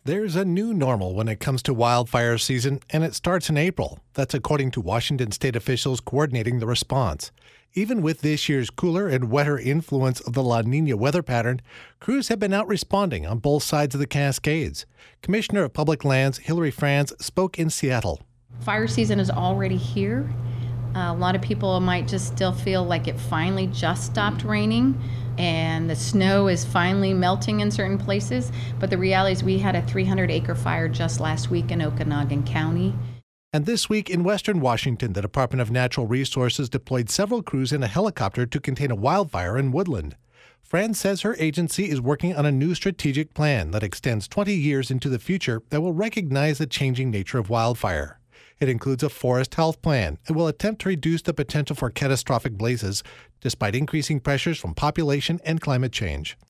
There's a new normal when it comes to wildfire season, and it starts in April. That's according to Washington state officials coordinating the response. Even with this year's cooler and wetter influence of the La Nina weather pattern, crews have been out responding on both sides of the Cascades. Commissioner of Public Lands Hilary Franz spoke in Seattle. Fire season is already here. A lot of people might just still feel like it finally just stopped raining and the snow is finally melting in certain places. But the reality is we had a 300-acre fire just last week in Okanogan County. And this week in western Washington, the Department of Natural Resources deployed several crews in a helicopter to contain a wildfire in Woodland. Franz says her agency is working on a new strategic plan that extends 20 years into the future that will recognize the changing nature of wildfire. It includes a forest health plan and will attempt to reduce the potential for catastrophic blazes despite increasing pressures from population and climate change.